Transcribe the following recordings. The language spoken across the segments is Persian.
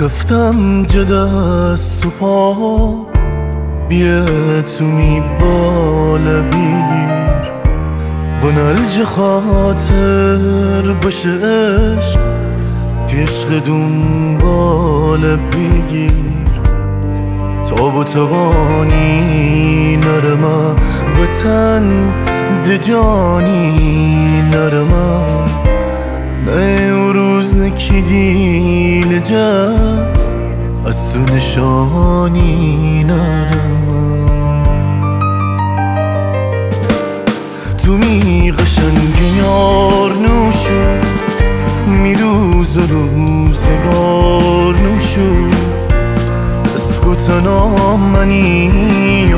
کفتم جدا سپا بیتونی بالا بگیر و نلج خاطر باشه عشق توی عشق دنبال بگیر تاب و توانی نرمه وطن دجانی نرمه نه روز که دیل جب از تو نشانی نرمه تو می قشنگ یار نوشو می روز و روزگار نوشو اسکو تنها منی و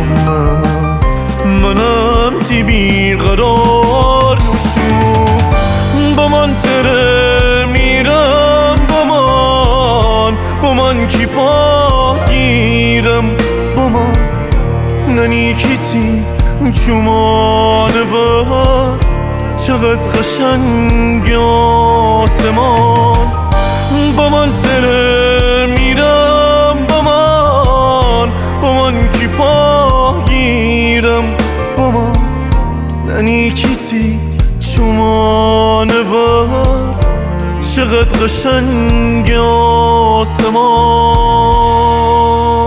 منم تی بیقرار نوشو با من تره میرم با من کی پا گیرم با من ننیکیتی چومانه و چقدر قشنگ آسمان با من تره میرم با من کی پا گیرم با من ننیکیتی چومانه و چقدر قشنگ آسمان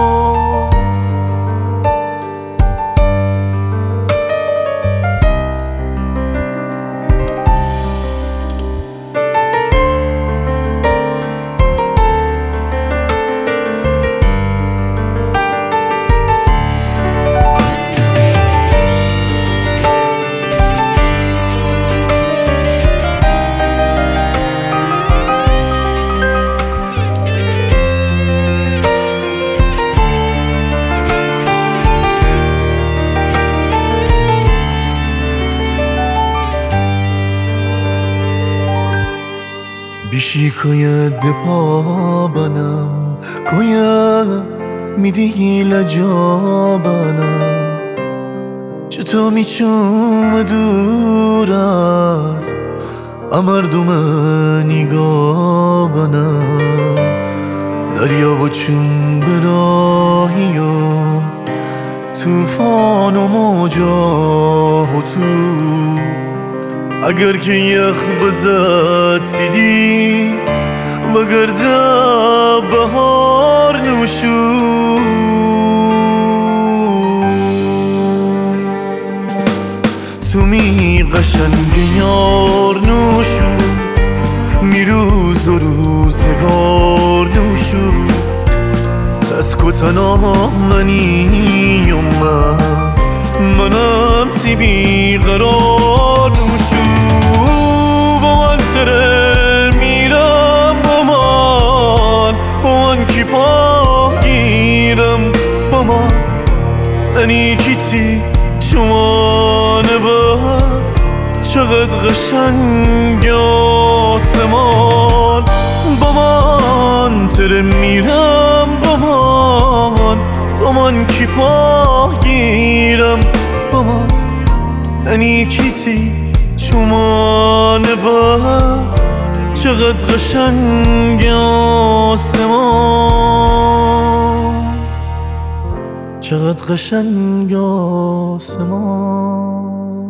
بیشی کوی دپا بنم کوی میدی لجا بنم چطور میچوم دور از مردم نگاه بنم دریا و چون براهی و توفان و موجا و تو اگر که یخ بزد سیدی و گرده بهار نوشو تو می قشنگ یار نوشو می روز و روزگار نوشو از کتنا منی و منم سی بیقرار نوشو با من تره میرم با من کی پا گیرم با من ننیکیتی چومانه و چقدر قشنگ آسمان با من تره میرم با من کی پا گیرم با من ننیکیتی چومانه و چقدر قشنگ آسمان چقدر قشنگ آسمان